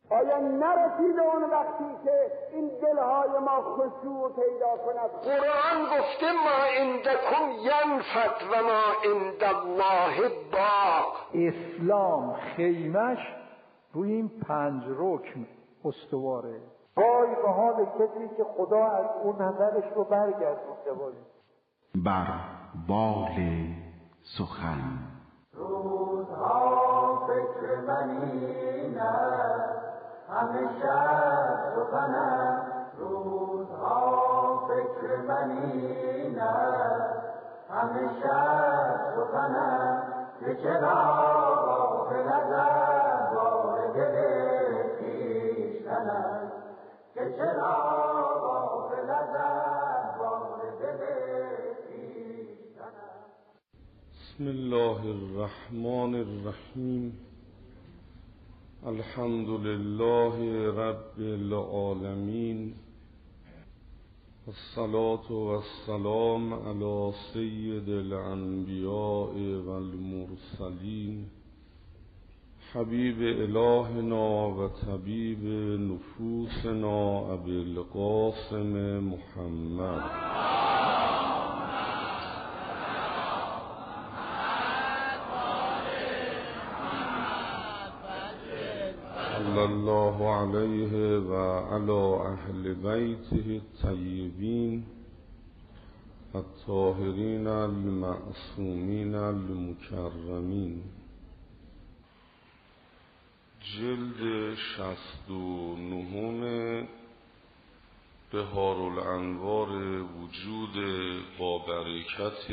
آیا نرسیده اون وقتی که این دلهای ما خشوع پیدا کند؟ قرآن گفته ما عندکم ینفد و ما عند الله باق. اسلام خیمش روی این 5 رکن استواره. وای به حال کسی که خدا از اون نظرش رو برگردونده باشه. بر بال سخن روزها فکر منی نه همه شب سخنم، روزها فکر منی نه همه شب سخنم، که چرا غافل از احوال دل خویشتنم، که چرا غافل از احوال دل خویشتنم. بسم الله الرحمن الرحیم. الحمد لله رب العالمین، والصلاة والسلام علی سید الانبیاء والمرسلین، حبیب الهنا و طبیب نفوسنا ابی القاسم محمد. صلی الله علیه و علی اهل بیته الطیبین الطاهرین المعصومین المکرمین. جلد 69 بهارالانوار وجود با برکت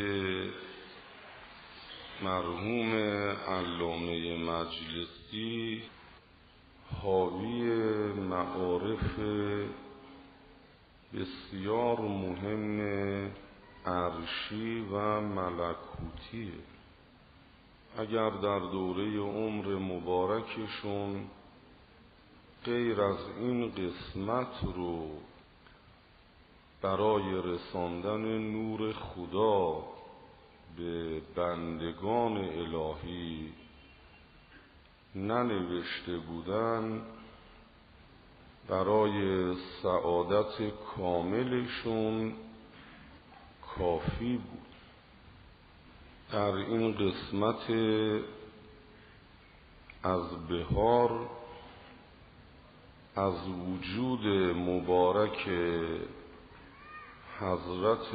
مرحوم علامه مجلسی، حاوی معارف بسیار مهم عرشی و ملکوتی. اگر در دوره عمر مبارکشون غیر از این قسمت رو برای رساندن نور خدا به بندگان الهی ننوشته بودن، برای سعادت کاملشون کافی بود. در این قسمت از بهار از وجود مبارک حضرت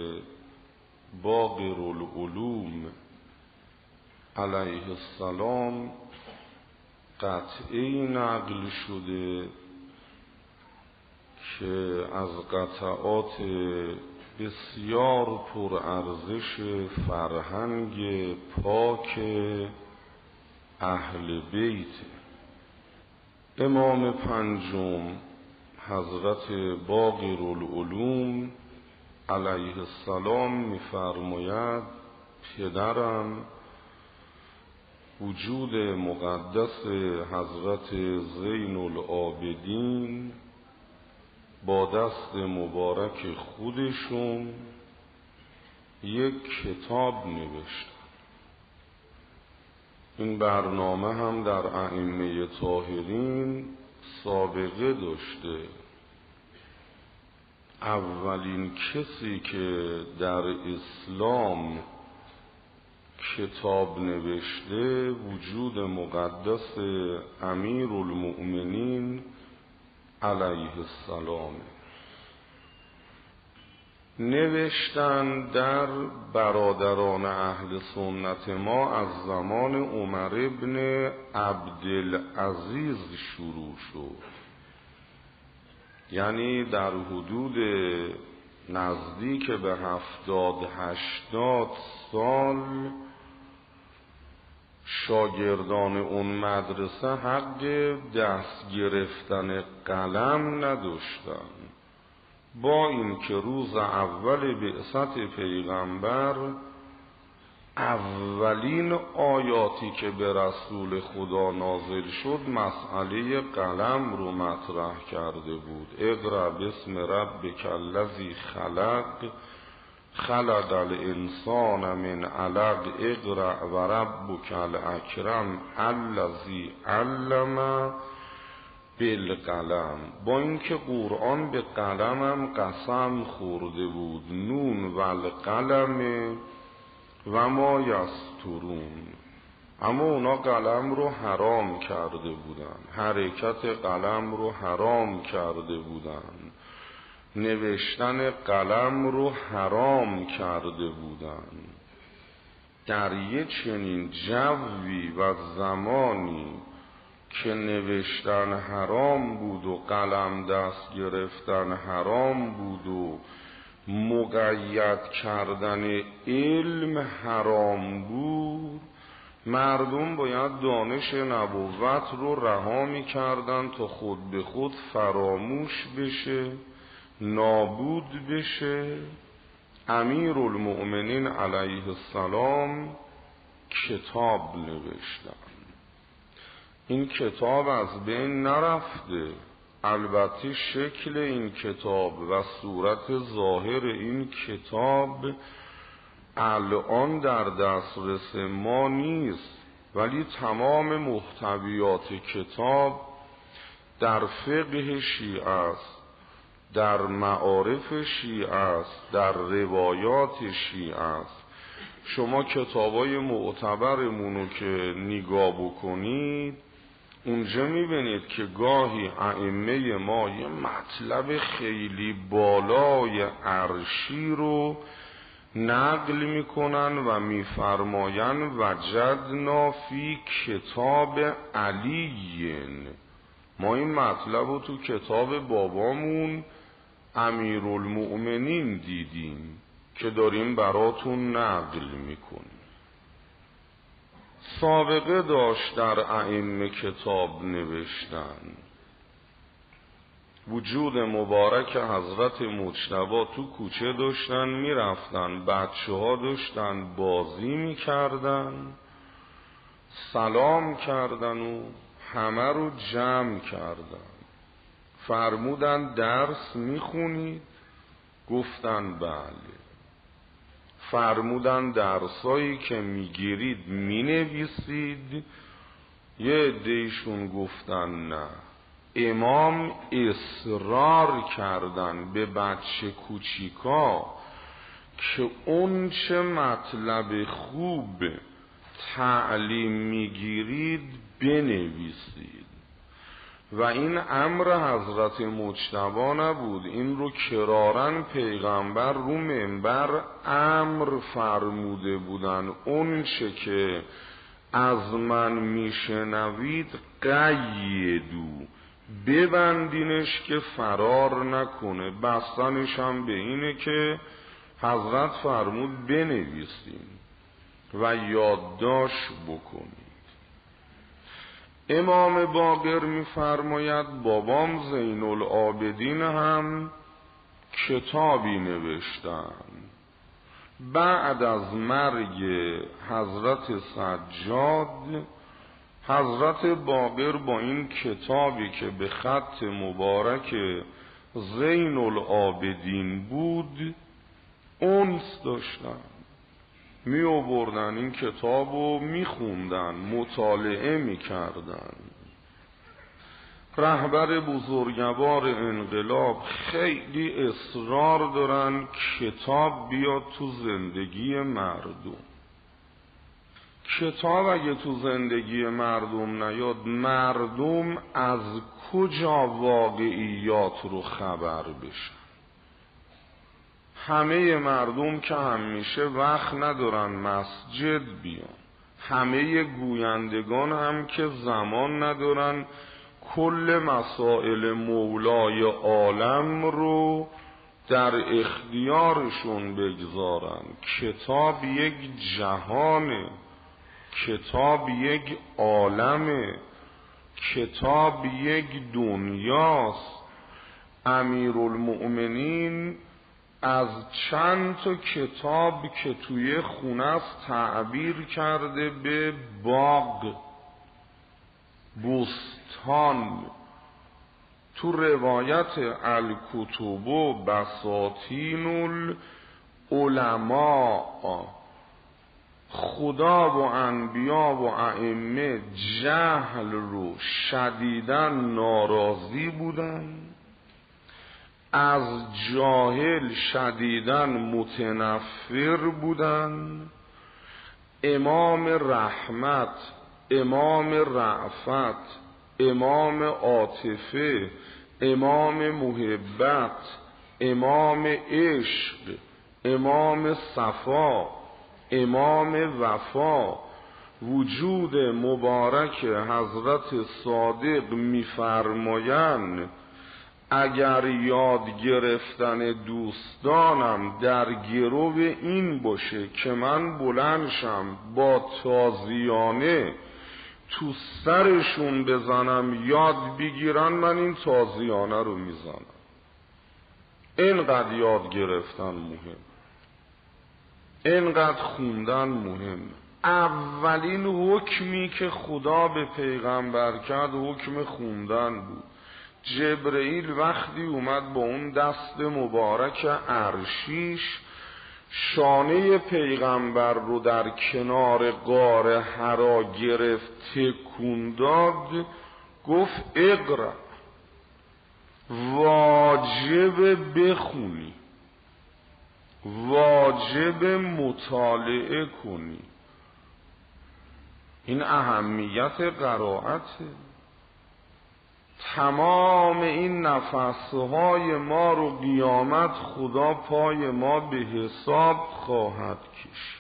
باقر العلوم علیه السلام قطعی نقل شده که از قطعات بسیار پرارزش فرهنگ پاک اهل بیت. امام پنجم حضرت باقر العلوم علیه السلام می‌فرماید پدرم وجود مقدس حضرت زین العابدین با دست مبارک خودشون یک کتاب نوشتن. این برنامه هم در ائمه طاهرین سابقه داشته. اولین کسی که در اسلام کتاب نوشته وجود مقدس امیر المؤمنین علیه السلام. نوشتن در برادران اهل سنت ما از زمان عمر ابن عبدالعزیز شروع شد، یعنی در حدود نزدیک به 70-80 سال شاگردان اون مدرسه حق دست گرفتن قلم نداشتن. با اینکه روز اول بعثت پیغمبر اولین آیاتی که به رسول خدا نازل شد مسئله قلم رو مطرح کرده بود. اقرأ باسم ربک الذی خلق خلق الانسان من علق اقرأ و ربک الاکرم الذی علم بالقلم، با اینکه قرآن به قلم هم قسم خورده بود، نون و القلم و ما یسطرون، اما اونا قلم رو حرام کرده بودن، حرکت قلم رو حرام کرده بودن، نوشتن قلم رو حرام کرده بودن. در یه چنین جوی و زمانی که نوشتن حرام بود و قلم دست گرفتن حرام بود و مقید کردن علم حرام بود، مردم باید دانش نبوت رو رها می کردن تا خود به خود فراموش بشه، نابود بشه. امیرالمؤمنین علیه السلام کتاب نوشتن. این کتاب از بین نرفته، البته شکل این کتاب و صورت ظاهر این کتاب الان در دسترس ما نیست، ولی تمام محتویات کتاب در فقه شیعه است، در معارف شیعه است، در روایات شیعه است. شما کتابای معتبرمونو که نگاه بکنید، اونجا میبینید که گاهی ائمه ما یه مطلب خیلی بالای عرشی رو نقل میکنن و میفرماین وجدنا فی کتاب علیین، ما این مطلب رو تو کتاب بابامون امیرالمؤمنین دیدیم که داریم براتون نقل میکنیم. سابقه داشت در ائمه کتاب نوشتن. وجود مبارک حضرت مجتبی تو کوچه داشتن میرفتن، بچه ها داشتن بازی میکردن، سلام کردن و همه رو جمع کردن. فرمودن درس میخونید؟ گفتن بله. فرمودن درسایی که میگیرید مینویسید؟ یه عده‌ایشون گفتن نه. امام اصرار کردن به بچه کوچیکا که اون چه مطلب خوب تعلیم میگیرید بنویسید. و این امر حضرت مجتبی نبود، این رو کرارن پیغمبر رو منبر امر فرموده بودن، اون چه که از من میشنوید قیدو، ببندینش که فرار نکنه. بستنش هم به اینه که حضرت فرمود بنویسیم و یادداشت بکنید. امام باقر می‌فرماید بابام زین العابدین هم کتابی نوشتن. بعد از مرگ حضرت سجاد، حضرت باقر با این کتابی که به خط مبارک زین العابدین بود انس داشتن، می آوردن این کتابو می خوندن، مطالعه می کردن. رهبر بزرگوار انقلاب خیلی اصرار دارن کتاب بیاد تو زندگی مردم. کتاب اگه تو زندگی مردم نیاد، مردم از کجا واقعیات رو خبر بشن؟ همه مردم که همیشه وقت ندارن مسجد بیان، همه گویندگان هم که زمان ندارن کل مسائل مولای عالم رو در اختیارشون بگذارن. کتاب یک جهانه، کتاب یک عالمه، کتاب یک دنیاست. امیرالمؤمنین از چند تا کتاب که توی خونه است تعبیر کرده به باغ، بستان. تو روایت الکتب بساطین العلماء، خدا و انبیا و ائمه جهل رو شدیداً ناراضی بودن، از جاهل شدیداً متنفر بودن. امام رحمت، امام رأفت، امام عاطفه، امام محبت، امام عشق، امام صفا، امام وفا، وجود مبارک حضرت صادق می‌فرمایند اگر یاد گرفتن دوستانم در گرو این باشه که من بلند شم با تازیانه تو سرشون بزنم یاد بگیرن، من این تازیانه رو میزنم. اینقدر یاد گرفتن مهم، اینقدر خوندن مهم. اولین حکمی که خدا به پیغمبر کرد حکم خوندن بود. جبرئیل وقتی اومد با اون دست مبارک عرشیش شانه پیغمبر رو در کنار غار حرا گرفت تکون داد، گفت اقرأ، واجب بخونی، واجب مطالعه کنی. این اهمیت قرائته. تمام این نفسهای ما رو قیامت خدا پای ما به حساب خواهد کشید.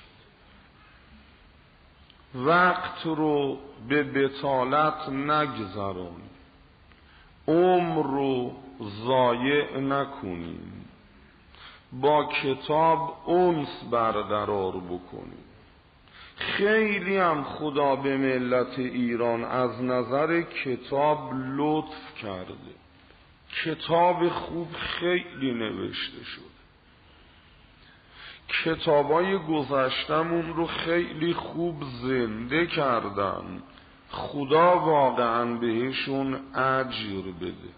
وقت رو به بطالت نگذرانیم، عمر رو ضایع نکنیم، با کتاب انس برقرار بکنیم. خیلی هم خدا به ملت ایران از نظر کتاب لطف کرده. کتاب خوب خیلی نوشته شده. کتابای گذشتمون رو خیلی خوب زنده کردن. خدا واقعا بهشون اجر بده.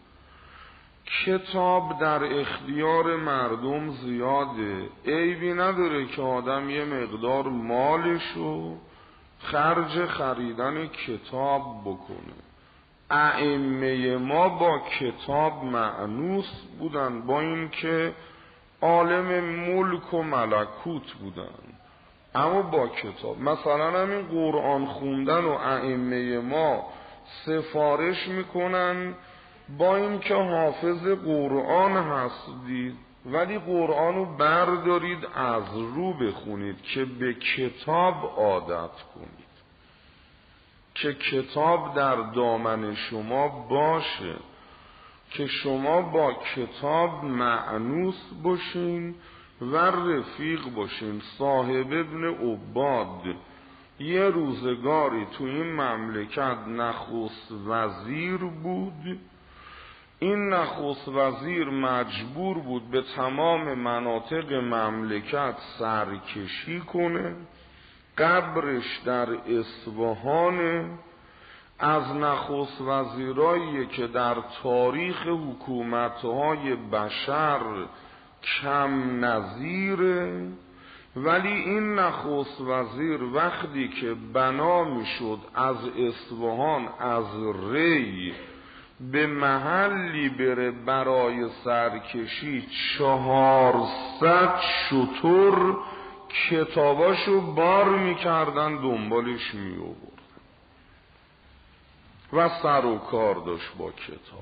کتاب در اختیار مردم زیاده، عیبی نداره که آدم یه مقدار مالشو خرج خریدن کتاب بکنه. ائمه ما با کتاب مأنوس بودن، با این که عالم ملک و ملکوت بودن، اما با کتاب. مثلا همین قرآن خوندن و ائمه ما سفارش میکنن با این که حافظ قرآن هستید ولی قرآن رو بردارید از رو بخونید که به کتاب عادت کنید، که کتاب در دامن شما باشه، که شما با کتاب مأنوس باشین و رفیق باشین. صاحب ابن عباد یه روزگاری تو این مملکت نخست وزیر بود. این نخست وزیر مجبور بود به تمام مناطق مملکت سرکشی کنه. قبرش در اصفهان. از نخست وزیرایی که در تاریخ حکومت‌های بشر کم نظیره، ولی این نخست وزیر وقتی که بنا میشد از اصفهان از ری به محلی بره برای سرکشی 400 شتر کتاباشو بار میکردن دنبالش میآوردن و سر و کار داشت با کتاب.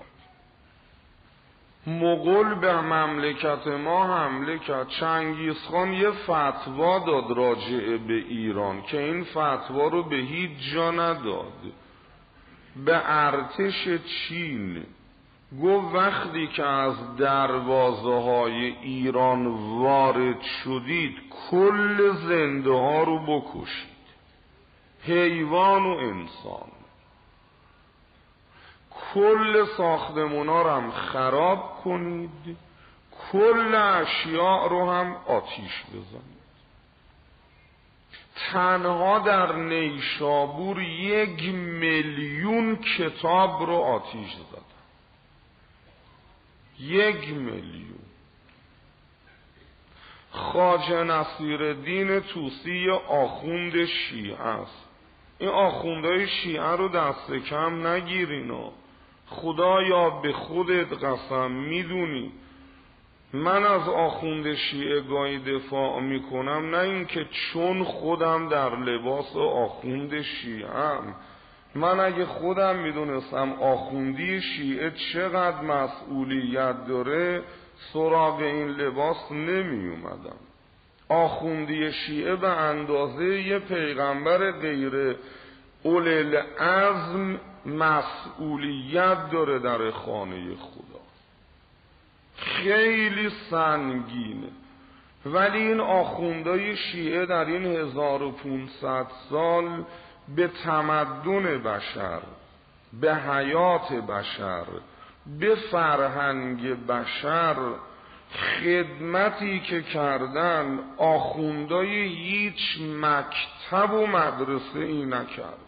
مغول به مملکت ما حمله کرد. چنگیزخان یه فتوا داد راجع به ایران که این فتوا رو به هیچ جا نداد. به ارتش چین گفت وقتی که از دروازه های ایران وارد شدید کل زنده ها رو بکشید، حیوان و انسان. کل ساختمونا رو هم خراب کنید، کل اشیاء رو هم آتیش بزنید. تنها در نیشابور 1,000,000 کتاب رو آتیش زدن. 1,000,000. خواجه نصیرالدین طوسی آخوند شیعه است. این آخوندهای شیعه رو دست کم نگیرین. خدایا به خودت قسم میدونی من از آخوند شیعه گاهی دفاع میکنم، نه اینکه چون خودم در لباس آخوند شیعه‌ام. من اگه خودم میدونستم آخوندی شیعه چقدر مسئولیت داره سراغ این لباس نمی اومدم. آخوندی شیعه به اندازه یه پیغمبر غیر اولوالعزم مسئولیت داره در خانه خدا، خیلی سنگینه. ولی این آخوندای شیعه در این 1500 سال به تمدن بشر، به حیات بشر، به فرهنگ بشر خدمتی که کردن آخوندای هیچ مکتب و مدرسه ای نکردن.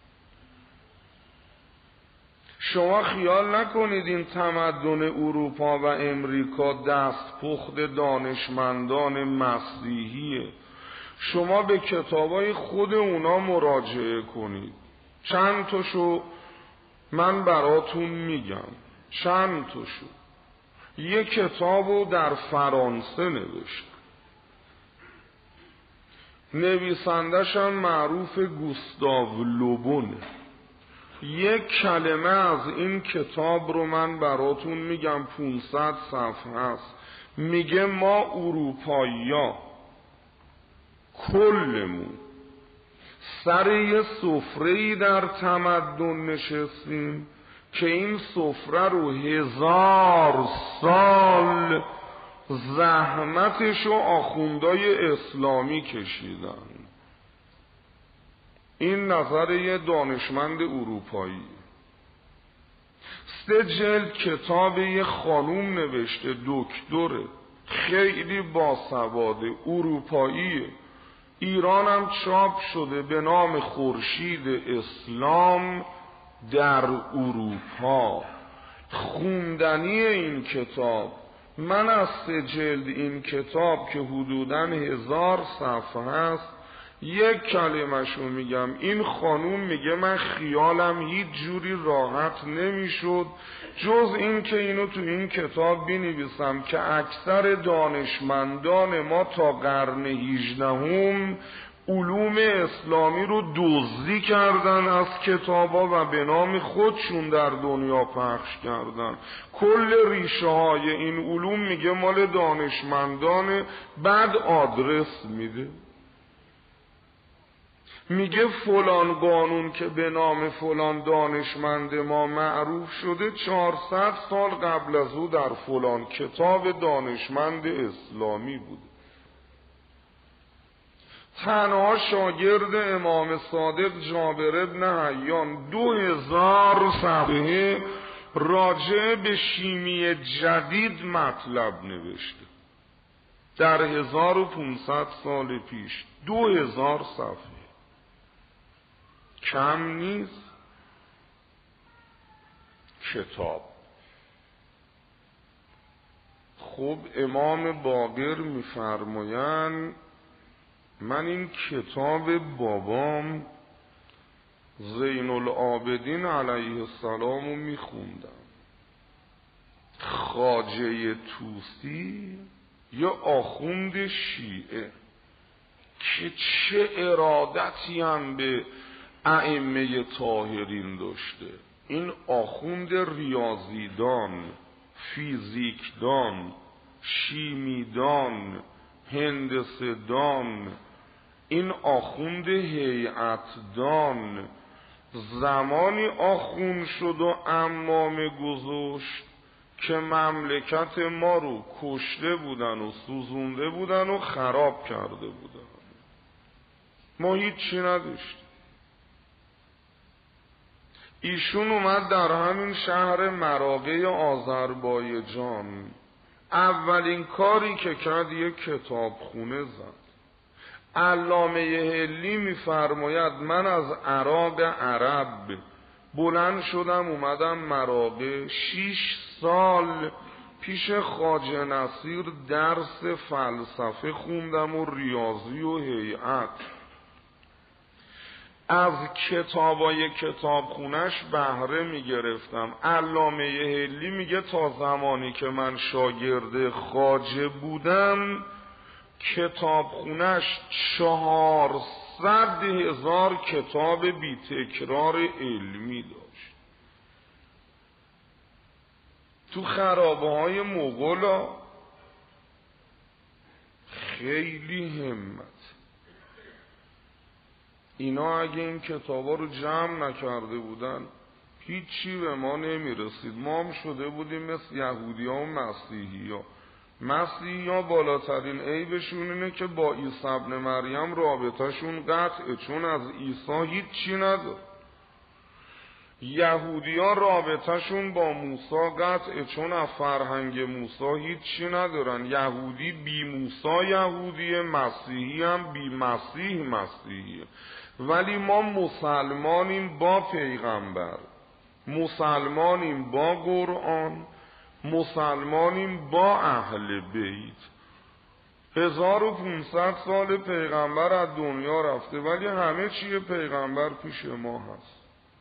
شما خیال نکنید این تمدن اروپا و امریکا دستپخت دانشمندان مسیحیه. شما به کتابای خود اونا مراجعه کنید. چند تاشو من براتون میگم، چند تاشو. یک کتابو در فرانسه نوشت، نویسندش هم معروف گوستاو لوبونه. یک کلمه از این کتاب رو من براتون میگم، 500 صفحه است. میگه ما اروپایی‌ها کلمون سر یه سفره‌ای در تمدن نشستیم که این سفره رو 1000 سال زحمتشو آخوندای اسلامی کشیدن. این نظر یه دانشمند اروپایی. 3 جلد کتاب یه خانوم نوشته، دکتره، خیلی باسواده، اروپاییه. ایران هم چاپ شده به نام خورشید اسلام در اروپا. خوندنی این کتاب، من از 3 جلد این کتاب که حدوداً 1000 صفحه است یک کلمه‌شو میگم. این خانوم میگه من خیالم هیچ جوری راحت نمیشد جز این که اینو تو این کتاب بنویسم که اکثر دانشمندان ما تا قرن 18 علوم اسلامی رو دزدی کردن از کتابا و به نام خودشون در دنیا پخش کردن. کل ریشه های این علوم میگه مال دانشمندان، بعد آدرس میده. میگه فلان قانون که به نام فلان دانشمند ما معروف شده 400 سال قبل از او در فلان کتاب دانشمند اسلامی بود. تنها شاگرد امام صادق جابر بن حیان 2000 صفحه راجع به شیمی جدید مطلب نوشته در 1500 سال پیش. 2000 صفحه کم نیست کتاب. خب امام باقر میفرمایند من این کتاب بابام زین العابدین علیه السلام رو میخوندم. خواجه طوسی یا آخوند شیعه که چه ارادتی هم به ائمه طاهرین داشته. این آخوند ریاضیدان، فیزیکدان، شیمیدان، هندسه‌دان، این آخوند هیئتدان زمانی آخوند شد و عمامه گذاشت که مملکت ما رو کشته بودن و سوزونده بودن و خراب کرده بودن. ما هیچی نداشتیم. ایشون اومد در همین شهر مراغه آذربایجان، اولین کاری که کرد یک کتابخونه زد. علامه هلی میفرماید من از عراق عرب بلند شدم اومدم مراغه، 6 سال پیش خواجه نصیر درس فلسفه خوندم و ریاضی و هیئت. از کتابای کتابخونش بهره میگرفتم. علامه حلی میگه تا زمانی که من شاگرد خواجه بودم کتابخونش 400,000 کتاب بی تکرار علمی داشت. تو خرابه های مغولا خیلی همت. اینا اگه این کتابا رو جمع نکرده بودن هیچی به ما نمیرسید. ما هم شده بودیم مثل یهودی ها و مسیحی ها. مسیحی ها بالاترین عیبشون اینه که با عیسی ابن مریم رابطهشون قطعه، چون از عیسی هیچی نداره. یهودی ها رابطهشون با موسی قطعه، چون از فرهنگ موسی هیچی ندارن. یهودی بی موسی یهودیه، مسیحی هم بی مسیح مسیحیه. ولی ما مسلمانیم با پیغمبر، مسلمانیم با قرآن، مسلمانیم با اهل بیت. 1500 سال پیغمبر از دنیا رفته ولی همه چیه پیغمبر پیش ما هست.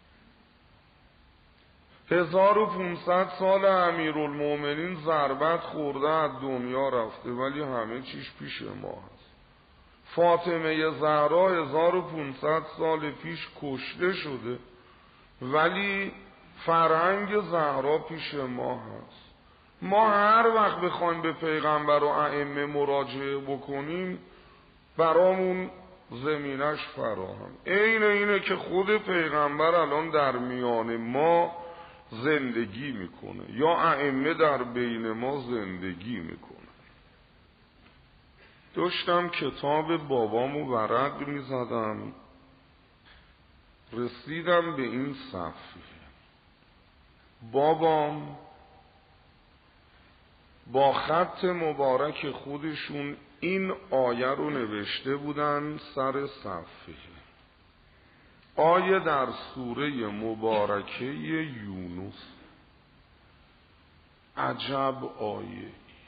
1500 سال امیرالمومنین ضربت خورده از دنیا رفته ولی همه چیش پیش ما هست. فاطمه زهرا 1500 سال پیش کشته شده ولی فرهنگ زهرا پیش ما هست. ما هر وقت بخوایم به پیغمبر و ائمه مراجعه بکنیم برامون زمینش فراهم. اینه که خود پیغمبر الان در میان ما زندگی میکنه یا ائمه در بین ما زندگی میکنه. داشتم کتاب بابامو ورق میزدم، رسیدم به این صفحه. بابام با خط مبارک خودشون این آیه رو نوشته بودن سر صفحه. آیه در سوره مبارکه یونس. عجب آیه.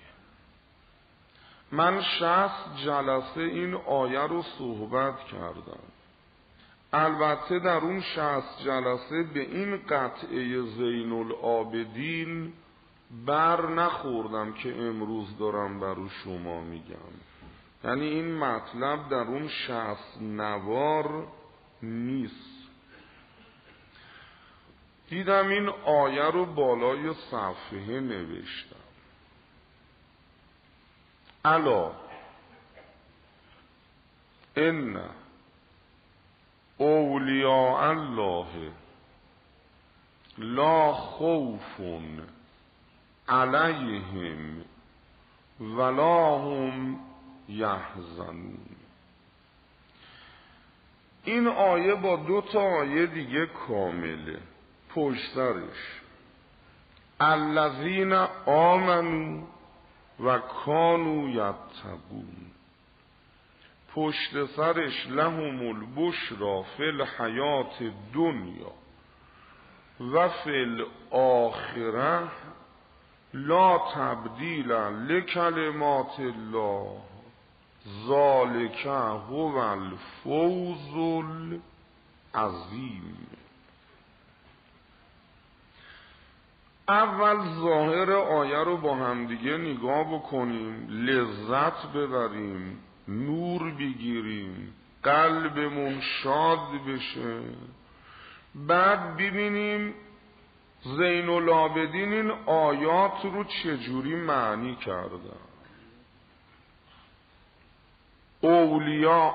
من 60 جلسه این آیه رو صحبت کردم. البته در اون 60 جلسه به این قطعه زین العابدین بر نخوردم که امروز دارم برو شما میگم. یعنی این مطلب در اون 60 نوار نیست. دیدم این آیه رو بالای صفحه نوشتم. الا ان اولیاء الله لا خوف علیهم ولا هم یحزنون. این آیه با 2 آیه دیگه کامله پشت سرش. الذین آمنوا و کانوا یتقون. پشت سرش لهم البشرا فی الحیات دنیا و فی الاخره لا تبدیل لکلمات الله ذالک هو الفوز العظیم. اول ظاهر آیه رو با همدیگه نگاه بکنیم، لذت ببریم، نور بگیریم، قلبمون شاد بشه. بعد ببینیم زین العابدین این آیات رو چجوری معنی کردن. اولیاء،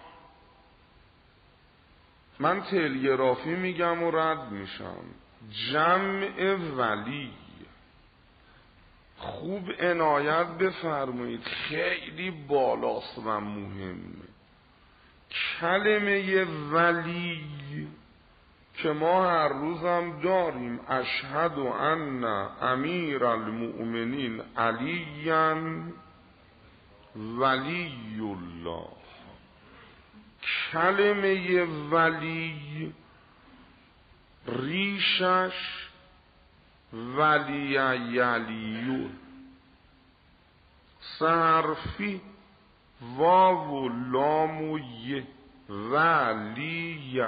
من تلگرافی میگم و رد میشم، جمع ولی. خوب عنایت بفرمایید، خیلی بالاست و مهمه. کلمه ولی که ما هر روزم داریم، اشهد ان امیر المؤمنین علی ولی الله. کلمه ولی ریشش ولی یلیون، حرفی واو و لام و یه ولیه.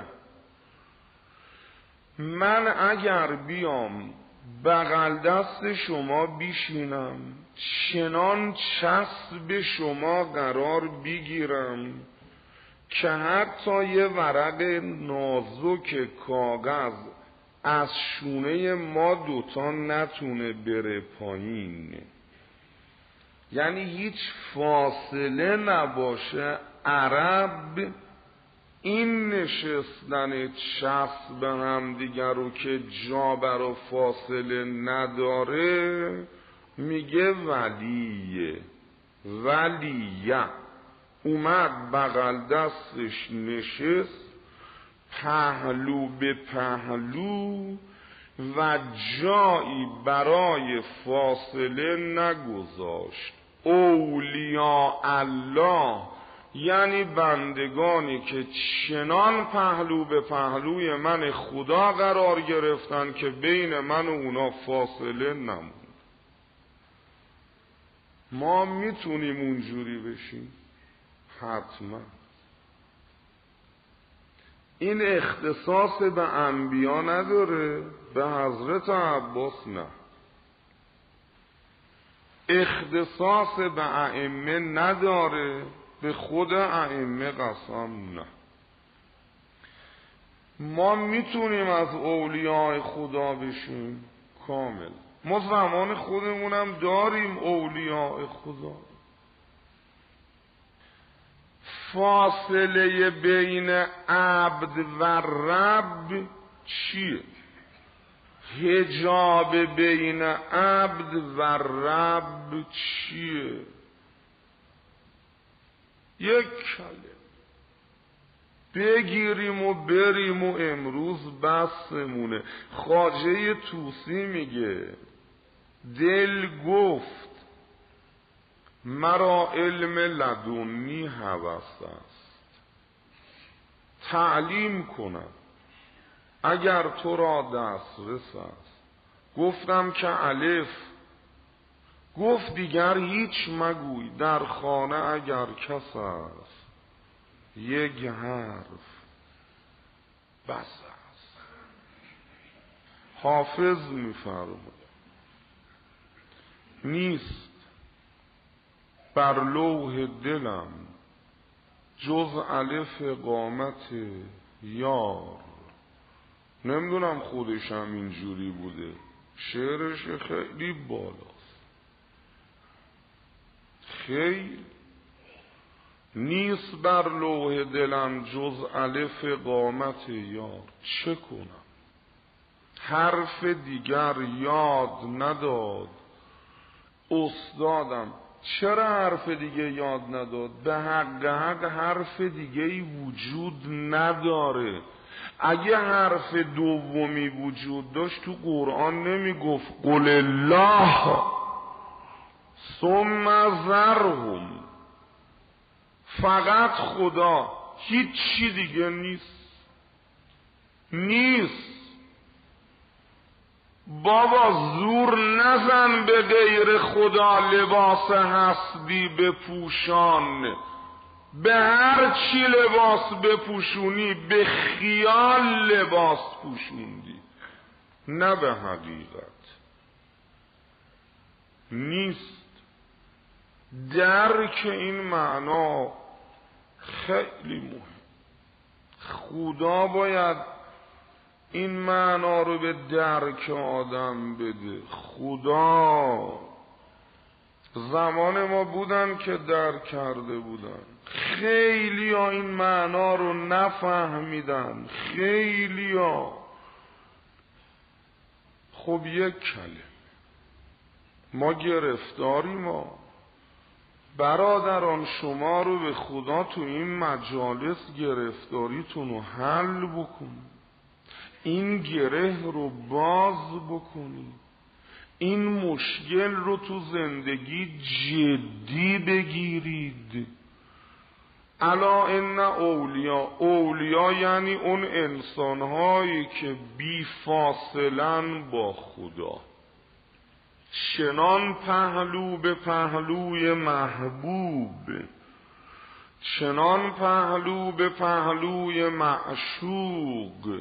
من اگر بیام بغل دست شما بیشینم، چنان چسب شما قرار بگیرم که حتی یه ورق نازک کاغذ از شونه ما دوتا نتونه بره پایین، یعنی هیچ فاصله نباشه. عرب این نشستن چسب هم دیگر رو که جا برا فاصله نداره میگه ولیه. ولیه اومد بغل دستش نشست، پهلو به پهلو، و جایی برای فاصله نگذاشت. اولیاء الله یعنی بندگانی که چنان پهلو به پهلوی من خدا قرار گرفتن که بین من و اونا فاصله نموند. ما میتونیم اونجوری بشیم؟ حتما. این اختصاص به انبیا نداره، به حضرت عباس نه. اختصاص به ائمه نداره، به خود ائمه قسم نه. ما میتونیم از اولیاء خدا بشیم کامل. ما زمان خودمونم داریم اولیاء خدا. فاصله بین عبد و رب چیه؟ حجاب بین عبد و رب چیه؟ یک کلمه بگیریم و بریم و امروز بسمونه. خواجه طوسی میگه دل گفت مرا علم لدنی هوس است، تعلیم کنم اگر تو را دسترس است. گفتم که الف. گفت دیگر هیچ مگوی، در خانه اگر کس است یک حرف بس است. حافظ می‌فرماید نیست بر لوح دلم جز الف قامت یار. نمیدونم خودش هم اینجوری بوده، شعرش خیلی بالاست. خیلی نیست بر لوح دلم جز الف قامت یار. چه کنم؟ حرف دیگر یاد نداد استادم. چرا حرف دیگه یاد نداد؟ به حق حرف دیگه وجود نداره. اگه حرف دومی وجود داشت تو قرآن نمیگفت قل الله ثم ذرهم، فقط خدا، هیچ چی دیگه نیست. بابا زور نزن به غیر خدا لباس حسبی بپوشان. به هر چی لباس بپوشونی به خیال لباس پوشوندی، نه به حقیقت. نیست. درک این معنا خیلی مهم. خدا باید این معنا رو به درک آدم بده. خدا زمان ما بودن که درک کرده بودن، خیلی ها این معنا رو نفهمیدن، خیلی ها. خب یک کلمه ما گرفتاریم. ما برادران شما رو به خدا تو این مجالس گرفتاریتون رو حل بکنید، این گره رو باز بکنید، این مشکل رو تو زندگی جدی بگیرید. الا ان اولیا یعنی اون انسانهایی که بی فاصلن با خدا. چنان پهلو به پهلوی محبوب، چنان پهلو به پهلوی معشوق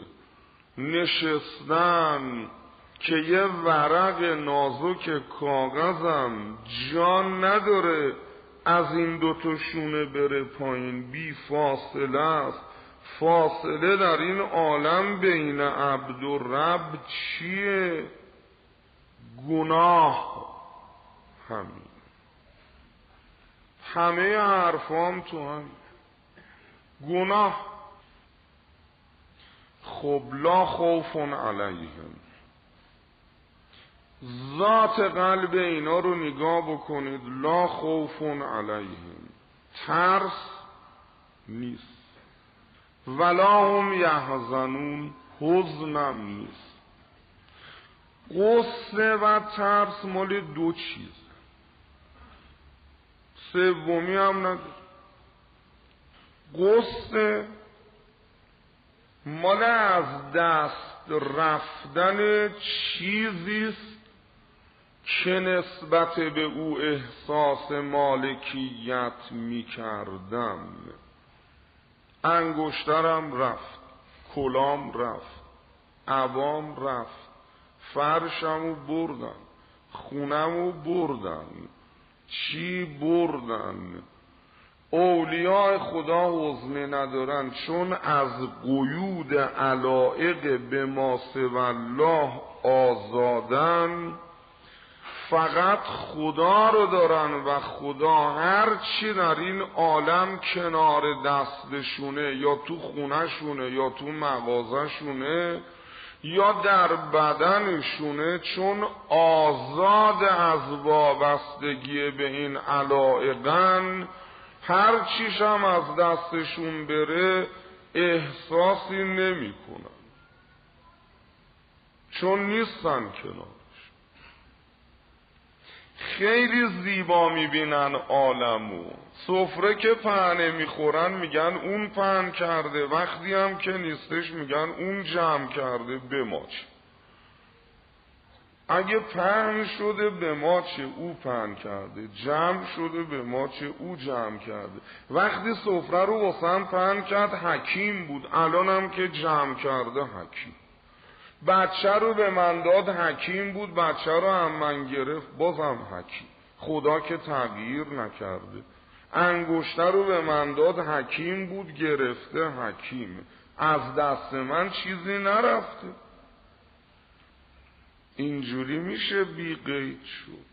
نشستن که یه ورق نازک کاغذم جان نداره از این دوتا شونه بره پایین، بی فاصله است. فاصله در این عالم بین عبد و رب چیه؟ گناه. همه حرفام تو هم گناه. خب لا خوف علیهم، ذات قلب اینا رو نگاه بکنید. لا خوف علیهم، ترس نیست. ولا هم یحزنون، حزنم نیست. غصه و ترس مال دو چیز، سومی هم نداره. غصه مال از دست رفتن چیزیست که نسبت به او احساس مالکیت می کردم. انگشترم رفت، کلام رفت، عبام رفت، فرشمو بردن، خونمو بردن، چی بردن. اولیاء خدا حزن ندارن، چون از قیود علایق به ما سوی الله آزادن. فقط خدا رو دارن و خدا هر چی در این عالم کنار دستشونه، یا تو خونهشونه یا تو مغازهشونه یا در بدنشونه، چون آزاد از وابستگی به این علایقن، هر چیش هم از دستشون بره احساسی نمی کنن، چون نیستن کنارش. خیلی زیبا میبینن عالمو. سفره که پهنه میخورن میگن اون پهن کرده، وقتی هم که نیستش میگن اون جمع کرده. به ما چه؟ اگه پهن شده به ما چه؟ او پهن کرده. جمع شده به ما چه؟ او جمع کرده. وقتی سفره رو واسم پهن کرد حکیم بود، الان هم که جمع کرده حکیم. بچه رو به من داد حکیم بود، بچه رو هم من گرفت بازم حکیم. خدا که تغییر نکرده. انگشتر رو به من داد حکیم بود، گرفته حکیم. از دست من چیزی نرفته. اینجوری میشه بی قید شد.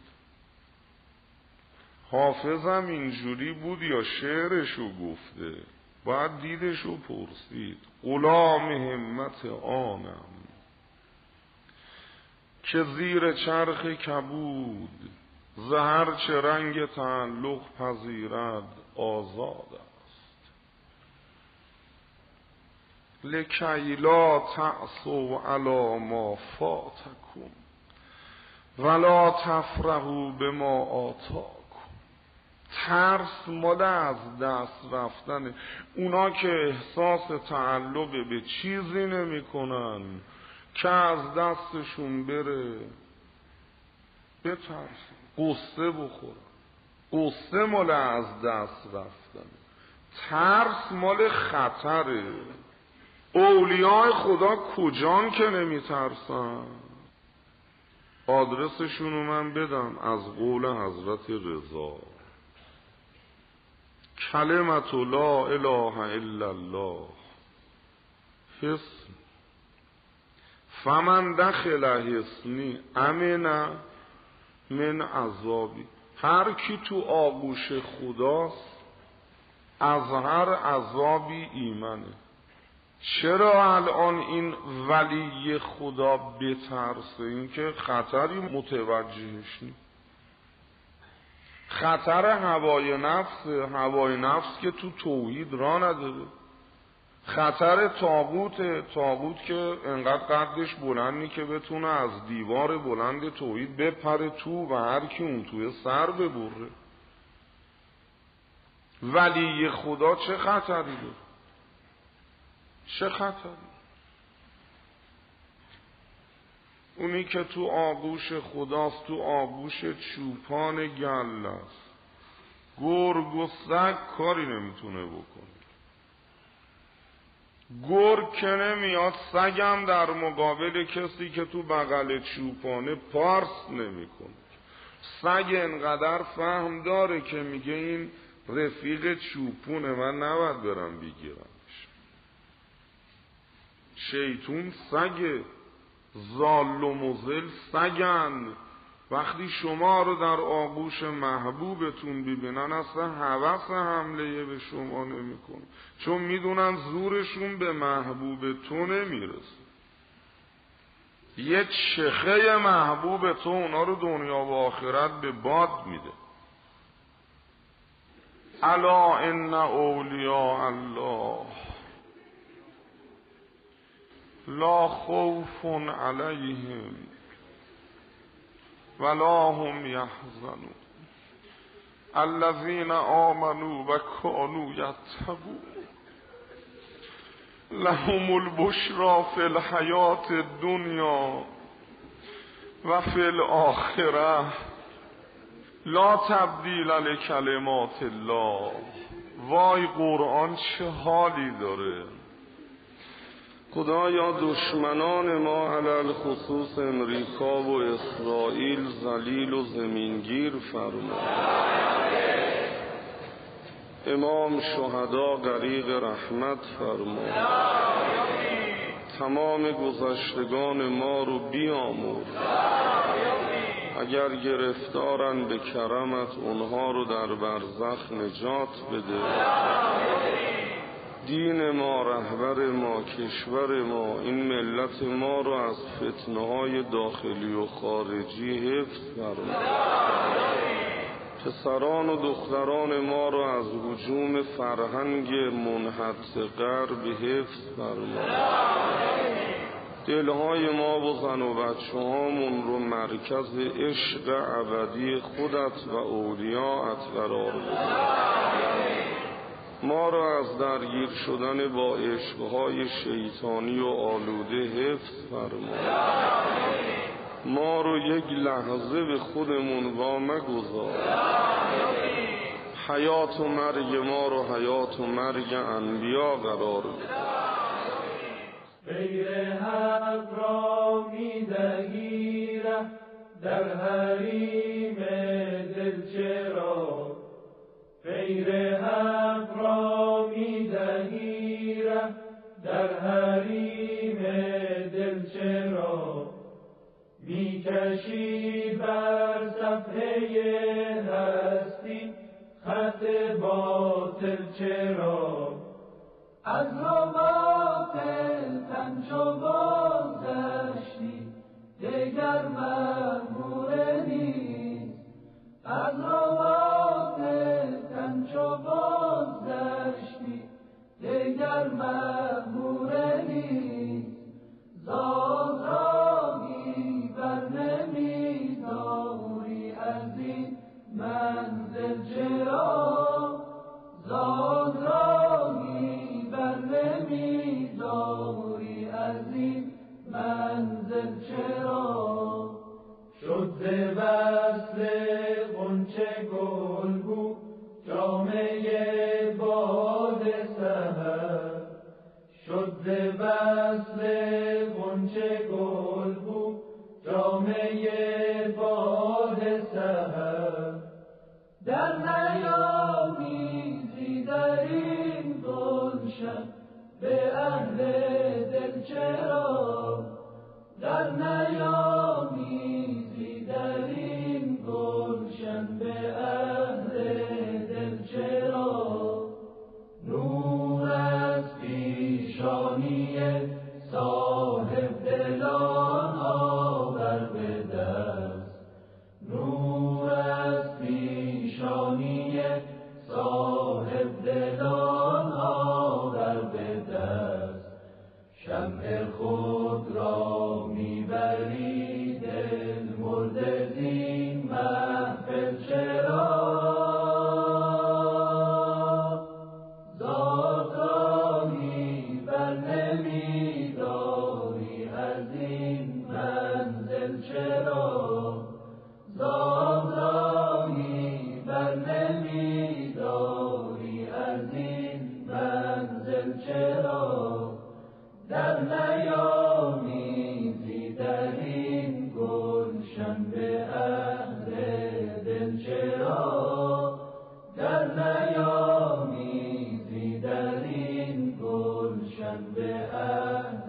حافظم اینجوری بود یا شعرشو گفته؟ باید دیدشو پرسید. غلام همت آنم که زیر چرخ کبود، زهر چه رنگ تعلق پذیرد آزاد است. لکی لا تعصوا علی ما فاتکم ولا تفرحوا بما آتاکم. ترس مال از دست رفتن. اونا که احساس تعلق به چیزی نمی کنن که از دستشون بره، بترسن، قصه بخورن. قصه مال از دست رفتن، ترس مال خطره. اولیاء خدا کجان که نمی ترسن؟ آدرسشونو من بدم از قول حضرت رضا. کلمت لا اله الا الله حسن، فمن دخل حسنی امن من عذابی. هر کی تو آغوش خداست از هر عذابی ایمنه. چرا الان این ولی خدا بترسه؟ این که خطری متوجهش نیست. خطر هوای نفس، هوای نفس که تو توحید را نداره. خطر طاغوت که انقدر قدش بلندی که بتونه از دیوار بلند توحید بپره تو و هر کی اون توی سر ببره. ولی خدا چه خطری داره؟ چه خطری؟ اونی که تو آغوش خداست، تو آغوش چوپان گله است. گرگ و سگ کاری نمیتونه بکنه. گرگ که نمیاد، سگم در مقابل کسی که تو بغل چوپانه پارس نمیکنه. سگ انقدر فهم داره که میگه این رفیق چوپونه، من نباید برم بگیرمش. شیطون سگ، ضال و مضل سگن. وقتی شما رو در آغوش محبوبتون ببینن اصلا هوس حمله به شما نمیکنن، چون میدونن زورشون به محبوب تو نمیرسه. یه چخه محبوب تو اونا رو دنیا و آخرت به باد میده. الا ان اولیاء الله لا خوف علیهم ولا هم یحزنون الذین آمنوا و کانوا یتقون لهم البشری فی الحیاة الدنیا و فی الاخره لا تبدیل لکلمات الله. وای قرآن چه حالی داره. خدایا دشمنان ما علل خصوص امریکا و اسرائیل ذلیل و زمینگیر فرما. امام شهدا غریق رحمت فرما. تمام گذشتگان ما رو بیامرز. اگر گرفتارن به کرمت اونها رو در برزخ نجات بده. دین ما، رهبر ما، کشور ما، این ملت ما رو از فتنه‌های داخلی و خارجی حفظ فرما. پسران و دختران ما رو از هجوم فرهنگ منحط غرب حفظ فرما. دلهای ما و زن و بچه هامون رو مرکز عشق ابدی خودت و اولیاءت قرار بده. ما را از درگیر شدن با عشقهای شیطانی و آلوده حفظ فرما. ما رو یک لحظه به خودمون وامگذار. حیات و مرگ ما رو حیات و مرگ انبیا قرار بده. غیر حق را می‌دهی ره در حریم دل چرا. غیر حق را می‌دهی ره در حریم دل چرا. می‌کشی بر صفحه هستی خط باطل چرا. از رباط تن چو بازگشتی دگر مأمور نیست. از رباط تن چو بازگشتی دگر مأمور نیست. زاد راهی بر نمی‌داری از این منزل چرا. زاد راهی بر نمی‌داری از این منزل چرا. شد ز وصل غنچه گلبو جامه باد سحر. شد ز وصل غنچه گلبو جامه باد سحر. در نیامیزی در این گلشن به اهل دل چرا. در نیامیزی در این گلشن به اهل دل چرا. نور از پیشانی صاحب دلان آور به دست. نور از پیشانی نیامیزی در این گلشن به